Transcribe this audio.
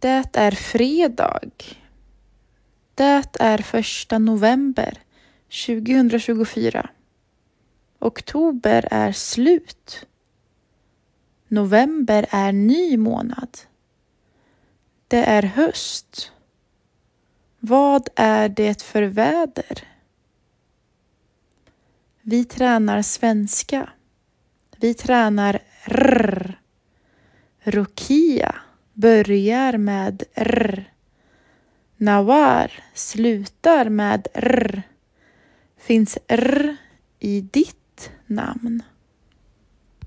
Det är fredag. Det är 1 november 2024. Oktober är slut. November är ny månad. Det är höst. Vad är det för väder? Vi tränar svenska. Vi tränar R. Rukia börjar med R. Nawar slutar med R. Finns R i ditt namn?